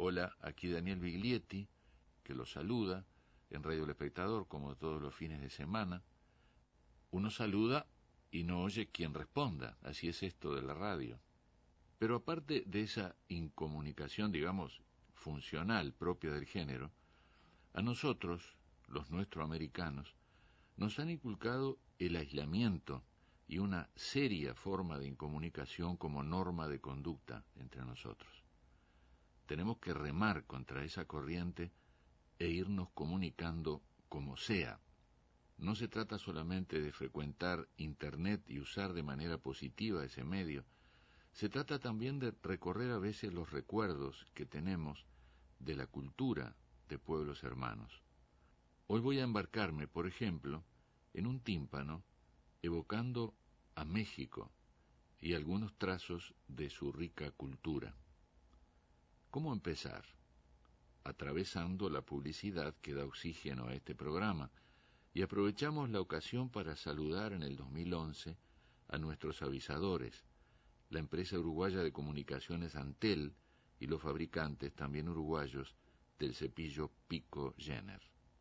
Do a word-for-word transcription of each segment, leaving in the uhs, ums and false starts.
Hola, aquí Daniel Biglietti, que lo saluda en Radio El Espectador, como todos los fines de semana. Uno saluda y no oye quien responda, así es esto de la radio. Pero aparte de esa incomunicación, digamos, funcional propia del género, a nosotros, los nuestroamericanos, nos han inculcado el aislamiento y una seria forma de incomunicación como norma de conducta entre nosotros. Tenemos que remar contra esa corriente e irnos comunicando como sea. No se trata solamente de frecuentar Internet y usar de manera positiva ese medio, se trata también de recorrer a veces los recuerdos que tenemos de la cultura de pueblos hermanos. Hoy voy a embarcarme, por ejemplo, en un tímpano evocando a México y algunos trazos de su rica cultura. ¿Cómo empezar? Atravesando la publicidad que da oxígeno a este programa, y aprovechamos la ocasión para saludar en el dos mil once a nuestros avisadores, la empresa uruguaya de comunicaciones Antel y los fabricantes también uruguayos del cepillo Pico Jenner.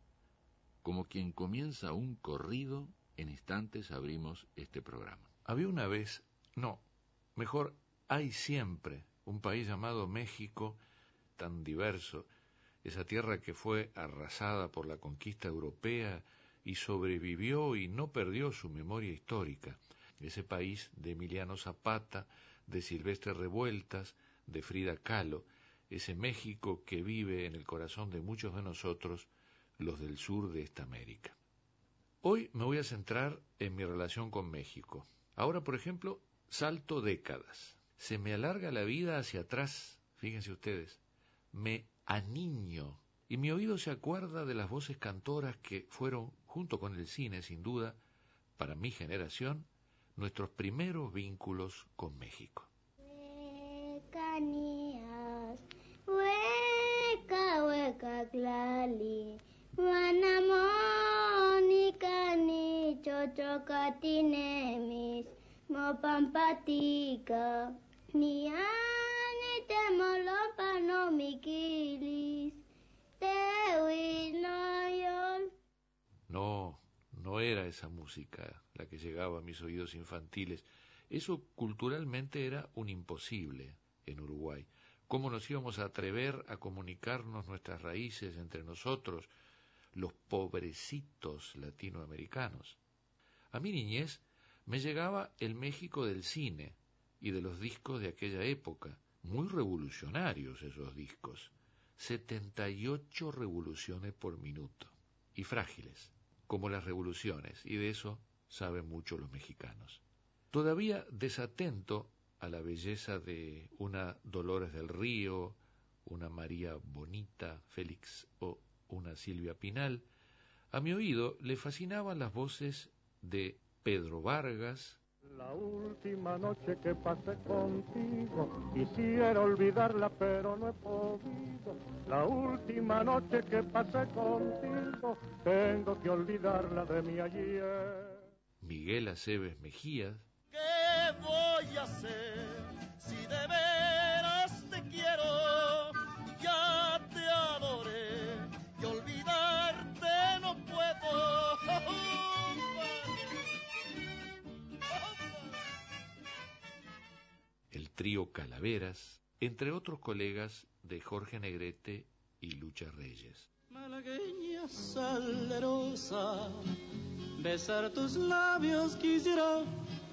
Como quien comienza un corrido, en instantes abrimos este programa. Había una vez, no, mejor hay siempre, un país llamado México, tan diverso, esa tierra que fue arrasada por la conquista europea y sobrevivió y no perdió su memoria histórica, ese país de Emiliano Zapata, de Silvestre Revueltas, de Frida Kahlo, ese México que vive en el corazón de muchos de nosotros, los del sur de esta América. Hoy me voy a centrar en mi relación con México. Ahora, por ejemplo, salto décadas. Se me alarga la vida hacia atrás, fíjense ustedes, me aniño, y mi oído se acuerda de las voces cantoras que fueron, junto con el cine, sin duda, para mi generación, nuestros primeros vínculos con México. Huecanías, hueca, hueca, clali, Guanamónica, ni chochocatinemis, mopampatica, ni ani temolopa no miquilis, tehuinoyol. No, no era esa música la que llegaba a mis oídos infantiles. Eso culturalmente era un imposible en Uruguay. ¿Cómo nos íbamos a atrever a comunicarnos nuestras raíces entre nosotros, los pobrecitos latinoamericanos? A mi niñez me llegaba el México del cine y de los discos de aquella época, muy revolucionarios esos discos, setenta y ocho revoluciones por minuto, y frágiles, como las revoluciones, y de eso saben mucho los mexicanos. Todavía desatento a la belleza de una Dolores del Río, una María Bonita, Félix o una Silvia Pinal, a mi oído le fascinaban las voces de Pedro Vargas. La última noche que pasé contigo, quisiera olvidarla pero no he podido. La última noche que pasé contigo, tengo que olvidarla de mi ayer. Miguel Aceves Mejías. ¿Qué voy a hacer si de veras te quiero? Ya te adoré y olvidarte no puedo. El trío Calaveras, entre otros colegas de Jorge Negrete y Lucha Reyes. Malagueña salerosa, besar tus labios quisiera,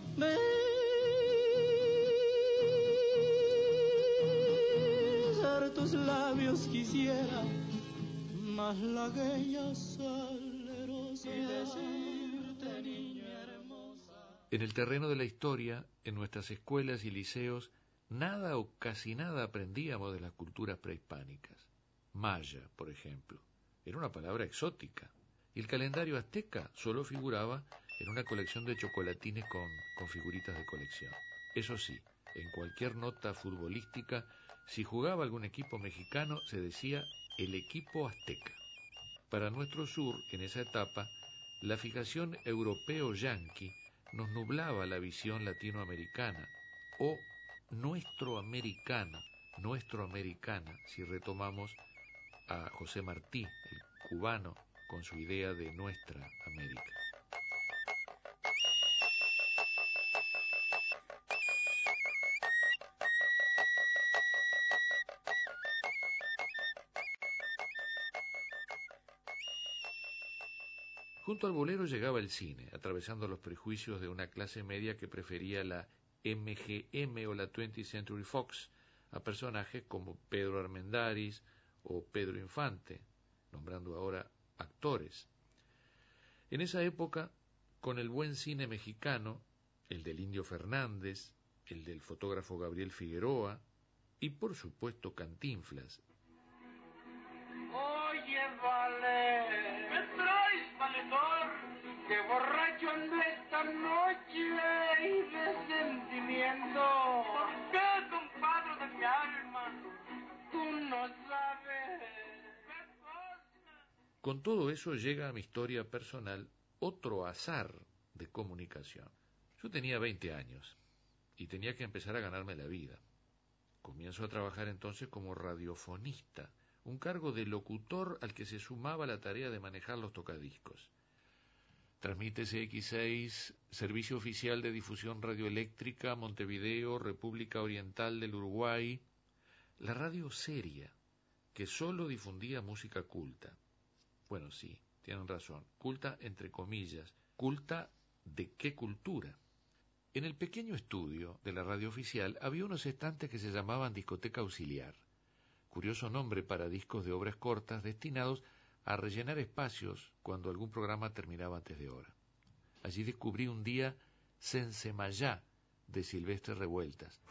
besar tus labios quisiera, malagueña salerosa, y decirte niña hermosa. En el terreno de la historia, en nuestras escuelas y liceos, nada o casi nada aprendíamos de las culturas prehispánicas. Maya, por ejemplo, era una palabra exótica, y el calendario azteca solo figuraba en una colección de chocolatines con, con figuritas de colección. Eso sí, en cualquier nota futbolística, si jugaba algún equipo mexicano, se decía el equipo azteca. Para nuestro sur, en esa etapa, la fijación europeo-yanqui nos nublaba la visión latinoamericana, o nuestroamericana, nuestro americana si retomamos a José Martí, el cubano, con su idea de nuestra América. Junto al bolero llegaba el cine, atravesando los prejuicios de una clase media que prefería la M G M o la twentieth Century Fox a personajes como Pedro Armendáriz o Pedro Infante, nombrando ahora actores. En esa época, con el buen cine mexicano, el del Indio Fernández, el del fotógrafo Gabriel Figueroa y, por supuesto, Cantinflas. Oye, vale, ¿me traes, valedor? Que borracho ando esta noche y de sentimiento. ¿Por qué, compadre de mi alma? Tú no sabes qué cosa. Con todo eso llega a mi historia personal otro azar de comunicación. Yo tenía veinte años y tenía que empezar a ganarme la vida. Comienzo a trabajar entonces como radiofonista, un cargo de locutor al que se sumaba la tarea de manejar los tocadiscos. Transmite C X seis, Servicio Oficial de Difusión Radioeléctrica, Montevideo, República Oriental del Uruguay, la radio seria, que solo difundía música culta. Bueno, sí, tienen razón, culta entre comillas, culta ¿de qué cultura? En el pequeño estudio de la radio oficial había unos estantes que se llamaban discoteca auxiliar. Curioso nombre para discos de obras cortas destinados a rellenar espacios cuando algún programa terminaba antes de hora. Allí descubrí un día Sensemayá de Silvestre Revueltas.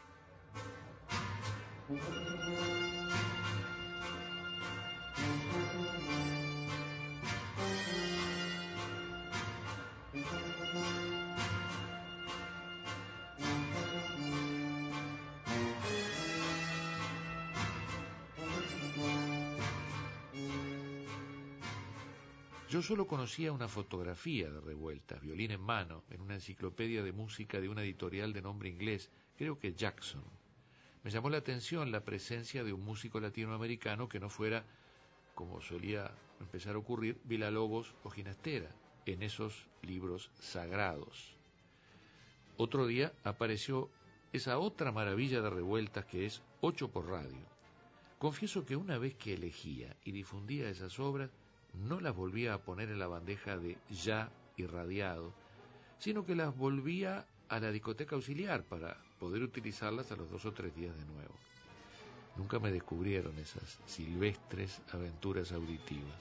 Yo solo conocía una fotografía de Revueltas, violín en mano, en una enciclopedia de música de una editorial de nombre inglés, creo que Jackson. Me llamó la atención la presencia de un músico latinoamericano que no fuera, como solía empezar a ocurrir, Villalobos o Ginastera, en esos libros sagrados. Otro día apareció esa otra maravilla de Revueltas que es Ocho por Radio. Confieso que una vez que elegía y difundía esas obras, no las volvía a poner en la bandeja de ya irradiado, sino que las volvía a la discoteca auxiliar para poder utilizarlas a los dos o tres días de nuevo. Nunca me descubrieron esas silvestres aventuras auditivas.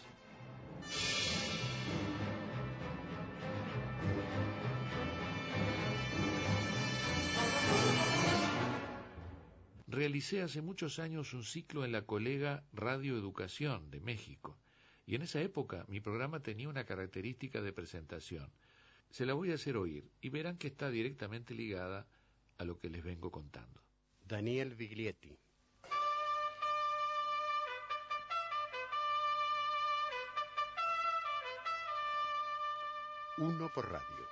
Realicé hace muchos años un ciclo en la colega Radio Educación de México, y en esa época mi programa tenía una característica de presentación. Se la voy a hacer oír y verán que está directamente ligada a lo que les vengo contando. Daniel Biglietti. Uno por radio.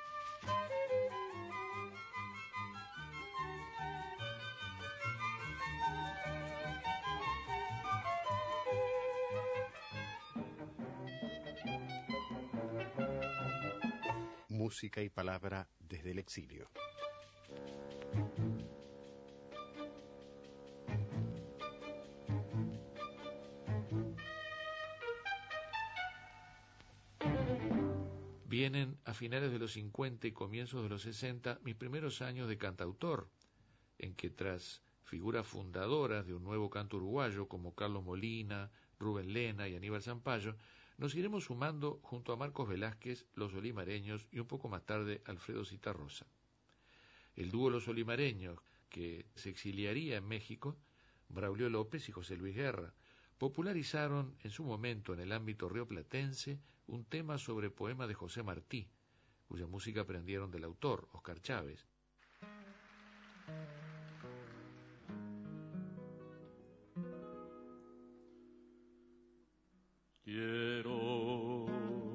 Música y palabra desde el exilio. Vienen a finales de los cincuenta y comienzos de los sesenta mis primeros años de cantautor, en que tras figuras fundadoras de un nuevo canto uruguayo como Carlos Molina, Rubén Lena y Aníbal Zampayo, nos iremos sumando junto a Marcos Velázquez, Los Olimareños y un poco más tarde Alfredo Citarrosa. El dúo Los Olimareños, que se exiliaría en México, Braulio López y José Luis Guerra, popularizaron en su momento en el ámbito rioplatense un tema sobre poema de José Martí, cuya música aprendieron del autor, Oscar Chávez. Quiero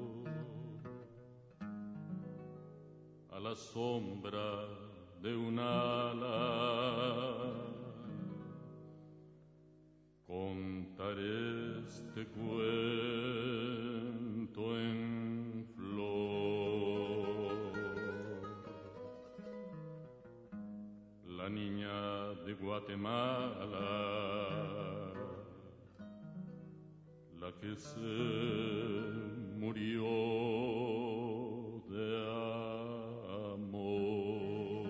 a la sombra de un ala Guatemala, la que se murió de amor.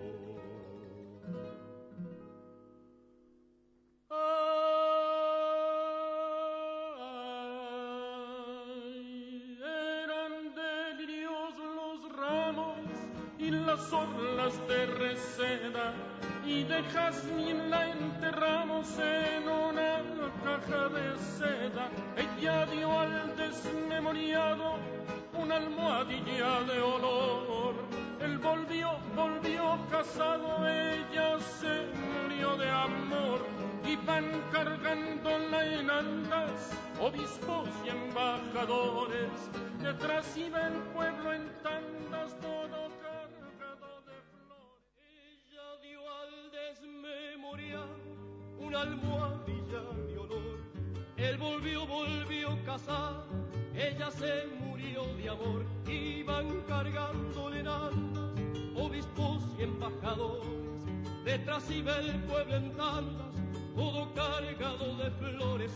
Ay, eran delirios los ramos y las orlas de reseda, y de jazmín la enterramos en una caja de seda. Ella dio al desmemoriado una almohadilla de olor. Él volvió, volvió casado, ella se murió de amor. Iban cargándola en andas obispos y embajadores, detrás iba el pueblo en tandas, todo cargado de flores. Ella dio al desmemoriar una almohadilla de olor. Él volvió, volvió casado, ella se murió de amor. Iban cargándole en andas obispos y embajadores, detrás iba el pueblo en tandas, todo cargado de flores.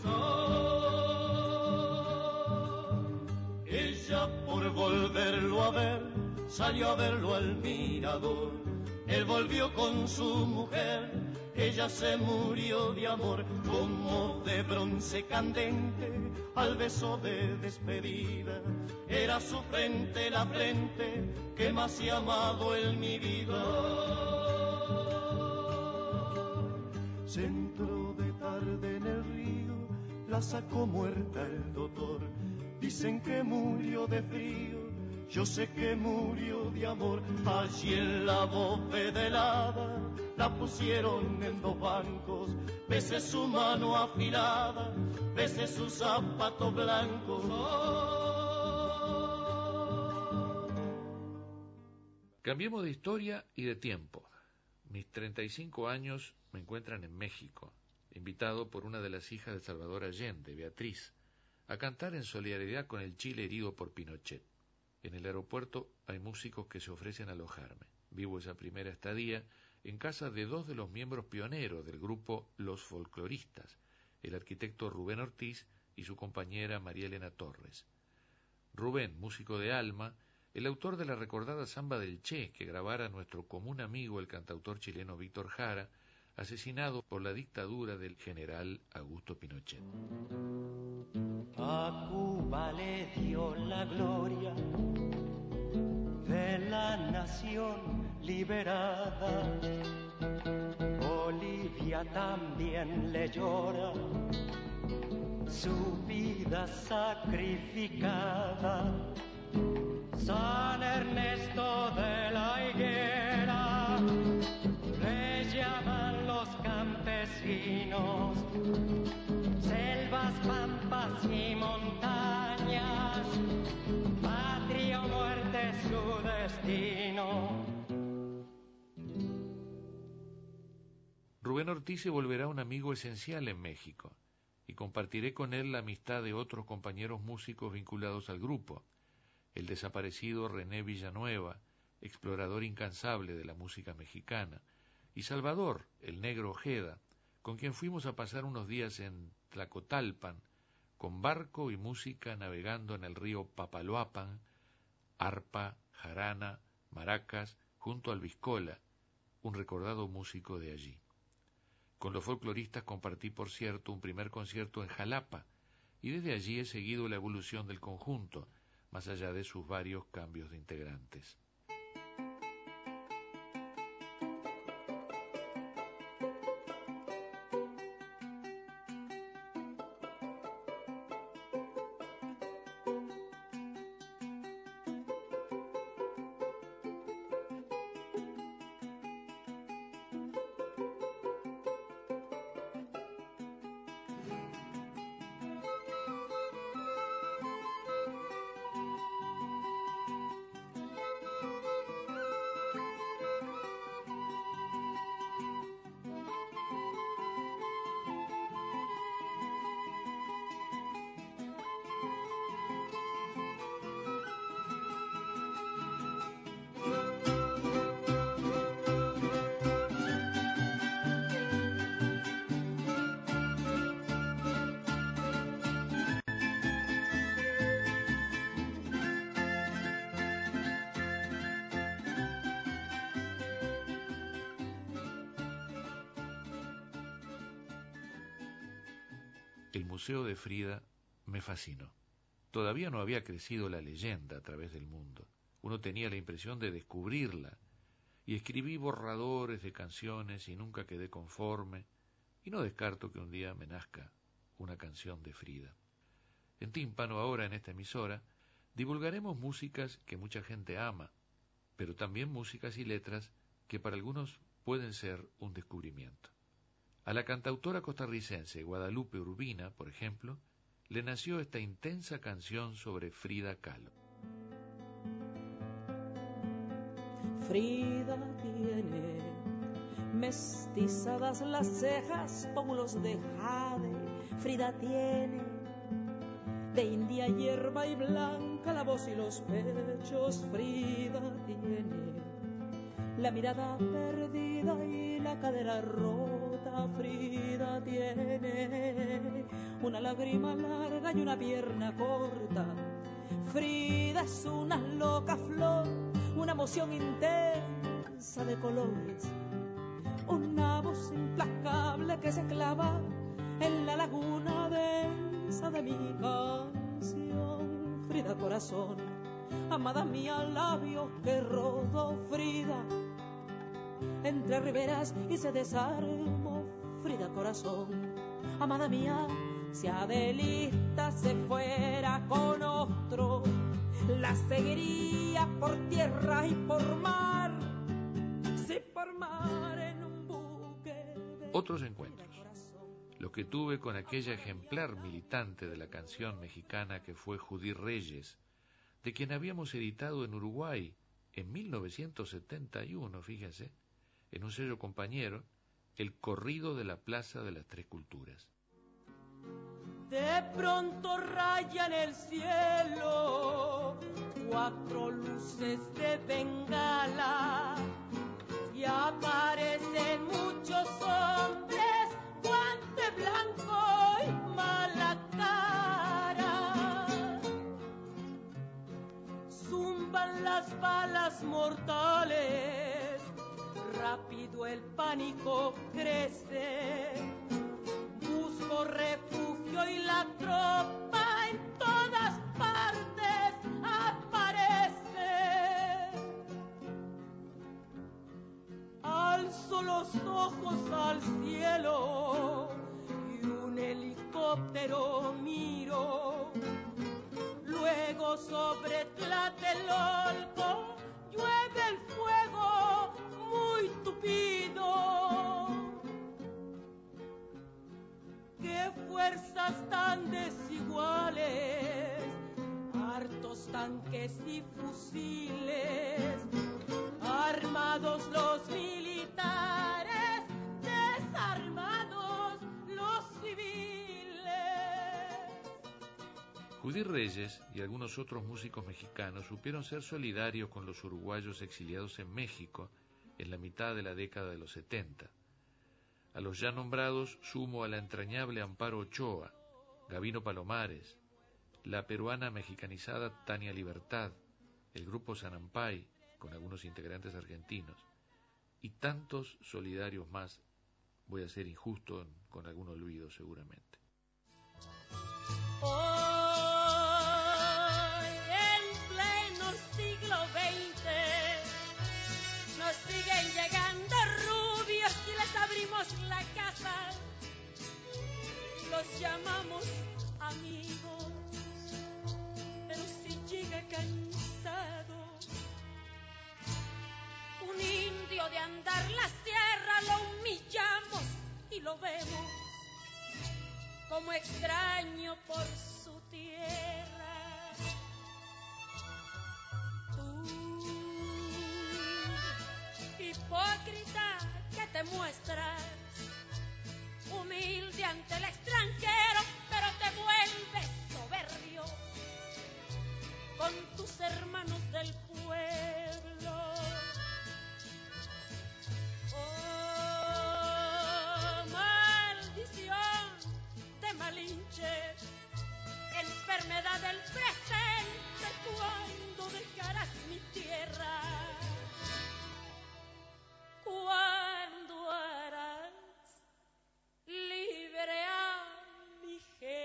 Ah, ella por volverlo a ver salió a verlo al mirador. Él volvió con su mujer, ella se murió de amor, como de bronce candente al beso de despedida. Era su frente la frente que más he amado en mi vida. Se entró de tarde en el río, la sacó muerta el doctor. Dicen que murió de frío, yo sé que murió de amor. Allí en la bóveda helada la pusieron en dos bancos. Bese su mano afilada, bese sus zapatos blancos. Oh. Cambiemos de historia y de tiempo. Mis treinta y cinco años me encuentran en México, invitado por una de las hijas de Salvador Allende, Beatriz, a cantar en solidaridad con el Chile herido por Pinochet. En el aeropuerto hay músicos que se ofrecen a alojarme. Vivo esa primera estadía en casa de dos de los miembros pioneros del grupo Los Folcloristas, el arquitecto Rubén Ortiz y su compañera María Elena Torres. Rubén, músico de alma, el autor de la recordada Samba del Che que grabara nuestro común amigo el cantautor chileno Víctor Jara, asesinado por la dictadura del general Augusto Pinochet. A Cuba le dio la gloria de la nación liberada. Bolivia también le llora su vida sacrificada. San Ernesto de la Higuera le llaman los campesinos, selvas, pampas y montañas, patria o muerte su destino. Rubén Ortiz se volverá un amigo esencial en México y compartiré con él la amistad de otros compañeros músicos vinculados al grupo. El desaparecido René Villanueva, explorador incansable de la música mexicana, y Salvador, el negro Ojeda, con quien fuimos a pasar unos días en Tlacotalpan, con barco y música navegando en el río Papaloapan, arpa, jarana, maracas, junto al Vizcola, un recordado músico de allí. Con los folcloristas compartí, por cierto, un primer concierto en Jalapa, y desde allí he seguido la evolución del conjunto, más allá de sus varios cambios de integrantes. el Museo de Frida me fascinó. Todavía no había crecido la leyenda a través del mundo. Uno tenía la impresión de descubrirla, y escribí borradores de canciones y nunca quedé conforme, y no descarto que un día me nazca una canción de Frida. En Tímpano, ahora en esta emisora, divulgaremos músicas que mucha gente ama, pero también músicas y letras que para algunos pueden ser un descubrimiento. A la cantautora costarricense Guadalupe Urbina, por ejemplo, le nació esta intensa canción sobre Frida Kahlo. Frida tiene mestizadas las cejas, pómulos de jade. Frida tiene de india hierba y blanca la voz y los pechos. Frida tiene la mirada perdida y la cadera rota. Frida tiene una lágrima larga y una pierna corta. Frida es una loca flor, una emoción intensa de colores, una voz implacable que se clava en la laguna densa de mi canción. Frida corazón, amada mía, labios que rodó. Frida entre riberas y se desarmó. Frida corazón, amada mía, si Adelita se fuera con otro, la seguiría por tierra y por mar, si por mar en un buque de... Otros encuentros, los que tuve con aquella ejemplar militante de la canción mexicana que fue Judy Reyes, de quien habíamos editado en Uruguay en mil novecientos setenta y uno, fíjense, en un sello compañero, El corrido de la Plaza de las Tres Culturas. De pronto rayan el cielo cuatro luces de bengala y aparecen muchos hombres, guante blanco y mala cara. Zumban las balas mortales, rápido el pánico crece. Busco refugio y la tropa en todas partes aparece. Alzo los ojos al cielo y un helicóptero miro. Luego sobre Tlatelolco llueve el fuego muy tupido. Qué fuerzas tan desiguales, hartos tanques y fusiles, armados los militares, desarmados los civiles. Judy Reyes y algunos otros músicos mexicanos supieron ser solidarios con los uruguayos exiliados en México en la mitad de la década de los setenta. A los ya nombrados sumo a la entrañable Amparo Ochoa, Gabino Palomares, la peruana mexicanizada Tania Libertad, el grupo Sanampay, con algunos integrantes argentinos, y tantos solidarios más. Voy a ser injusto en, con algún olvido seguramente. Hoy, en pleno siglo veinte, nos siguen llegando rubios y les abrimos la casa, los llamamos amigos, pero si llega cansado, un indio de andar la sierra, lo humillamos y lo vemos como extraño por su tierra. Tú, hipócrita, que te muestras humilde ante el extranjero, pero te vuelves soberbio con tus hermanos del pueblo. Oh, maldición de Malinche, enfermedad del presente, ¿cuándo dejarás mi tierra? ¿Cuándo harás libre a mi gente?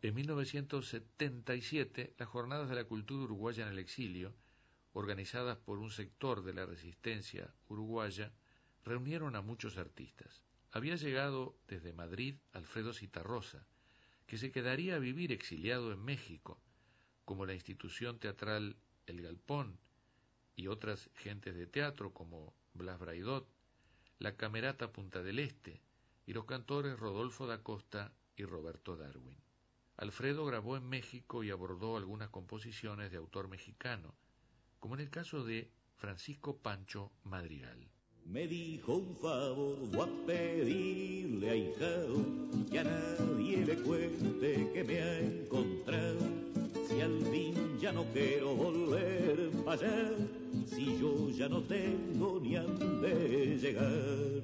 En mil novecientos setenta y siete, las Jornadas de la Cultura Uruguaya en el Exilio, organizadas por un sector de la resistencia uruguaya, reunieron a muchos artistas. Había llegado desde Madrid Alfredo Zitarrosa, que se quedaría a vivir exiliado en México, como la institución teatral El Galpón y otras gentes de teatro como Blas Braidot, la Camerata Punta del Este y los cantores Rodolfo da Costa y Roberto Darwin. Alfredo grabó en México y abordó algunas composiciones de autor mexicano, como en el caso de Francisco Pancho Madrigal. Me dijo un favor, voy a pedirle a hijado que a nadie le cuente que me ha encontrado. Si al fin ya no quiero volver para allá, si yo ya no tengo ni a dónde llegar.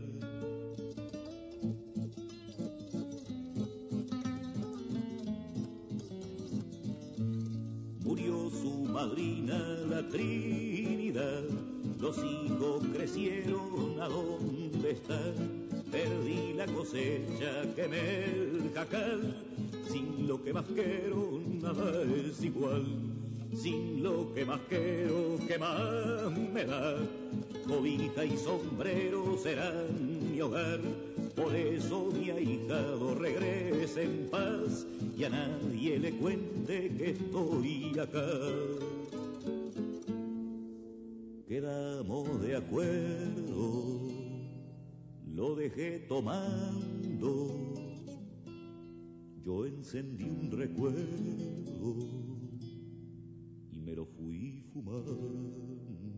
Murió su madrina la Trinidad, los hijos crecieron a dónde están. Perdí la cosecha que me el jacal, sin lo que más quiero nada es igual. Sin lo que más quiero, que más me da, cobija y sombrero serán mi hogar. Por eso mi ahijado regrese en paz y a nadie le cuente que estoy acá. Quedamos de acuerdo, lo dejé tomando, yo encendí un recuerdo y me lo fui fumando.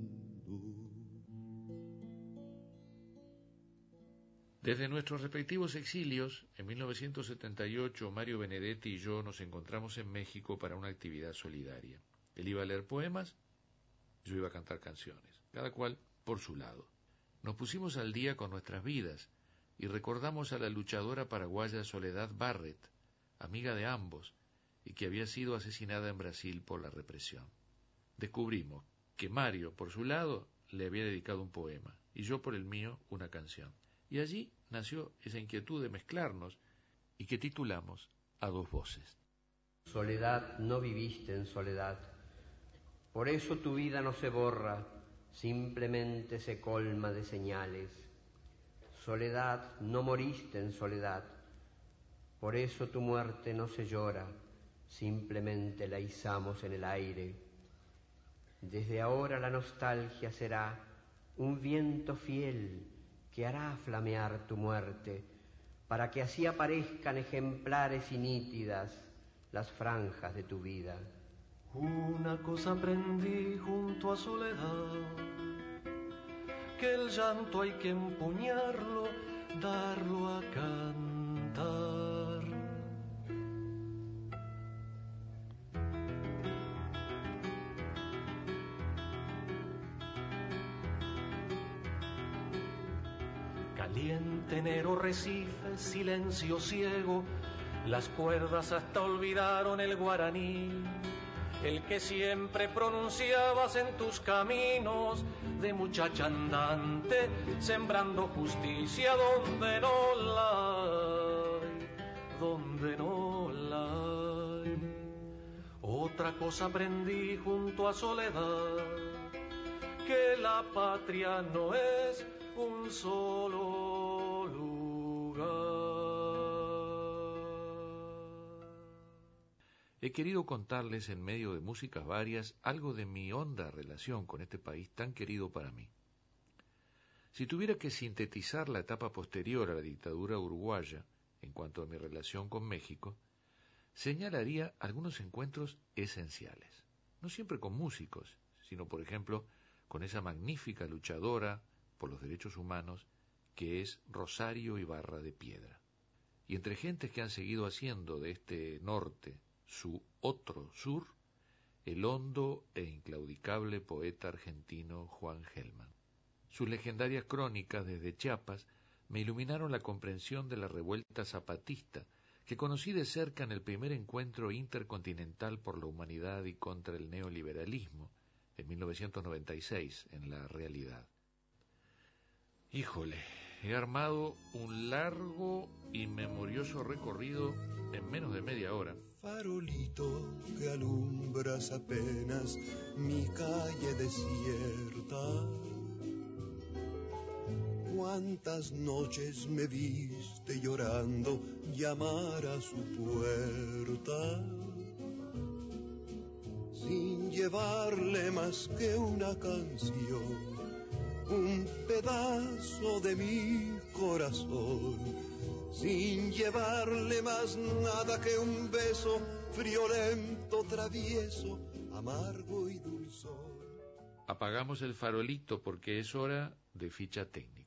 Desde nuestros respectivos exilios, en mil novecientos setenta y ocho, Mario Benedetti y yo nos encontramos en México para una actividad solidaria. Él iba a leer poemas, yo iba a cantar canciones, cada cual por su lado. Nos pusimos al día con nuestras vidas y recordamos a la luchadora paraguaya Soledad Barret, amiga de ambos, y que había sido asesinada en Brasil por la represión. Descubrimos que Mario, por su lado, le había dedicado un poema, y yo por el mío una canción. Y allí nació esa inquietud de mezclarnos y que titulamos A dos voces. Soledad, no viviste en soledad, por eso tu vida no se borra, simplemente se colma de señales. Soledad, no moriste en soledad, por eso tu muerte no se llora, simplemente la izamos en el aire. Desde ahora la nostalgia será un viento fiel que hará flamear tu muerte, para que así aparezcan ejemplares y nítidas las franjas de tu vida. Una cosa aprendí junto a Soledad, que el llanto hay que empuñarlo, darlo a cantar. Caliente enero Recife, silencio ciego, las cuerdas hasta olvidaron el guaraní, el que siempre pronunciabas en tus caminos de muchacha andante, sembrando justicia donde no la hay, donde no la hay. Otra cosa aprendí junto a Soledad, que la patria no es un solo lugar. He querido contarles en medio de músicas varias algo de mi honda relación con este país tan querido para mí. Si tuviera que sintetizar la etapa posterior a la dictadura uruguaya en cuanto a mi relación con México, señalaría algunos encuentros esenciales, no siempre con músicos, sino por ejemplo con esa magnífica luchadora por los derechos humanos que es Rosario Ibarra de Piedra. Y entre gentes que han seguido haciendo de este norte su otro sur, el hondo e inclaudicable poeta argentino Juan Gelman. Sus legendarias crónicas desde Chiapas me iluminaron la comprensión de la revuelta zapatista que conocí de cerca en el primer encuentro intercontinental por la humanidad y contra el neoliberalismo en mil novecientos noventa y seis en La Realidad. Híjole, he armado un largo y memorioso recorrido en menos de media hora Farolito que alumbras apenas mi calle desierta. Cuántas noches me viste llorando llamar a su puerta, sin llevarle más que una canción, un pedazo de mi corazón, sin llevarle más nada que un beso friolento, travieso, amargo y dulzón. Apagamos el farolito porque es hora de ficha técnica.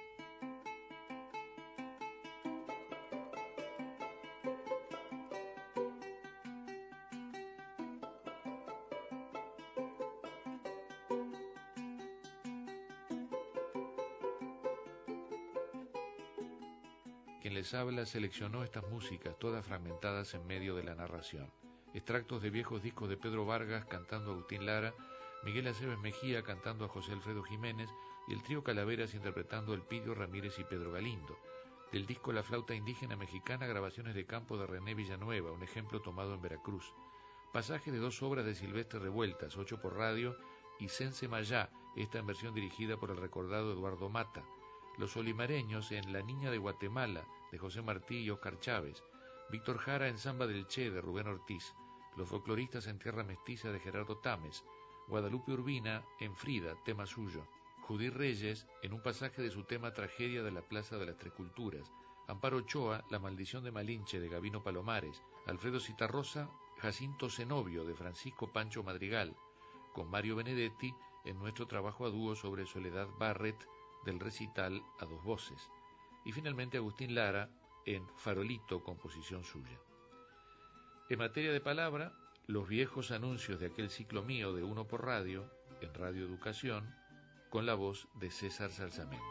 Quien les habla seleccionó estas músicas, todas fragmentadas en medio de la narración. Extractos de viejos discos de Pedro Vargas cantando a Agustín Lara, Miguel Aceves Mejía cantando a José Alfredo Jiménez y el trío Calaveras interpretando a Elpidio Ramírez y Pedro Galindo. Del disco La Flauta Indígena Mexicana, grabaciones de campo de René Villanueva, un ejemplo tomado en Veracruz. Pasaje de dos obras de Silvestre Revueltas, Ocho por Radio y Sense Mayá, esta en versión dirigida por el recordado Eduardo Mata. Los olimareños en La Niña de Guatemala, de José Martí y Óscar Chávez. Víctor Jara en Samba del Che, de Rubén Ortiz. Los folcloristas en Tierra Mestiza, de Gerardo Tames. Guadalupe Urbina en Frida, tema suyo. Judí Reyes en un pasaje de su tema Tragedia de la Plaza de las Tres Culturas. Amparo Ochoa, La Maldición de Malinche, de Gavino Palomares. Alfredo Citarrosa, Jacinto Zenobio, de Francisco Pancho Madrigal. Con Mario Benedetti en nuestro trabajo a dúo sobre Soledad Barrett, del recital a dos voces. Y finalmente Agustín Lara en Farolito, composición suya. En materia de palabra, los viejos anuncios de aquel ciclo mío de Uno por Radio, en Radio Educación, con la voz de César Salsamendi.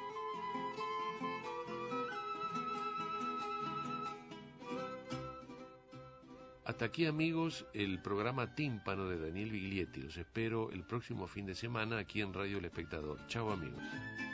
Hasta aquí, amigos, el programa Tímpano de Daniel Viglietti. Los espero el próximo fin de semana aquí en Radio El Espectador. Chao, amigos.